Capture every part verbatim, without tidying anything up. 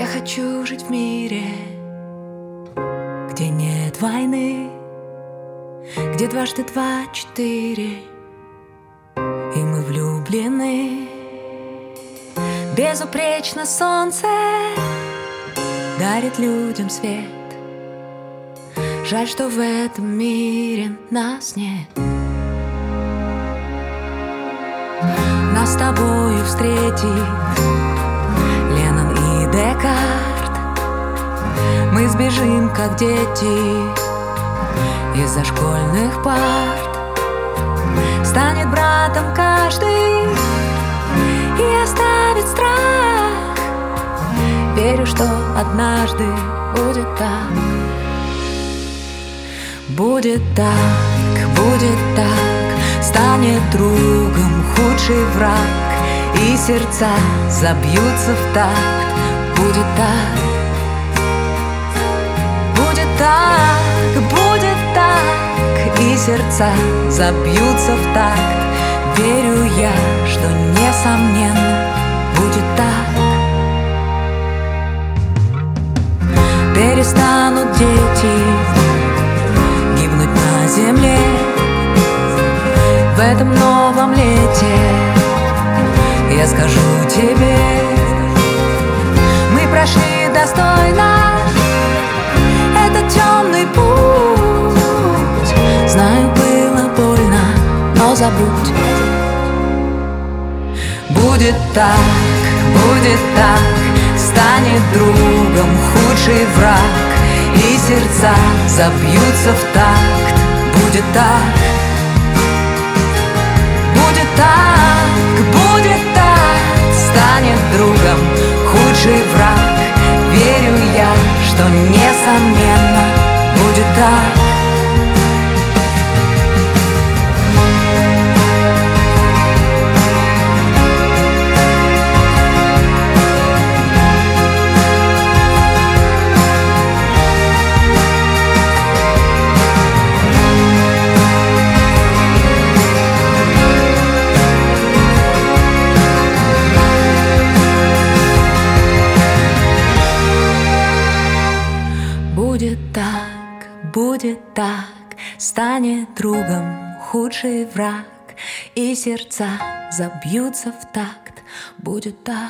Я хочу жить в мире, где нет войны, где дважды два — четыре, и мы влюблены. Безупречно солнце дарит людям свет. Жаль, что в этом мире нас нет. Нас с тобою встретит Леннон и Декарт. Мы сбежим, как дети, из-за школьных парт. Станет братом каждый и оставит страх. Верю, что однажды будет так. Будет так, будет так. Станет другом худший враг, и сердца забьются в такт. Будет так, будет так, будет так, и сердца забьются в такт. Верю я, что несомненно будет так. Перестанут дети гибнуть на земле в этом новом лете. Я скажу тебе, мы прошли достойно этот темный путь. Знаю, было больно, но забудь. Будет так, будет так. Станет другом худший враг, и сердца забьются в такт. Будет так, будет так, будет так. Станет другом худший враг. Верю я, что несомненно будет так. Будет так, будет так. Станет другом худший враг, и сердца забьются в такт. Будет так,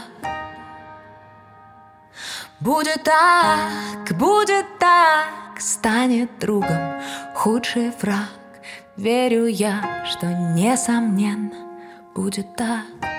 будет так, будет так. Станет другом худший враг. Верю я, что несомненно будет так.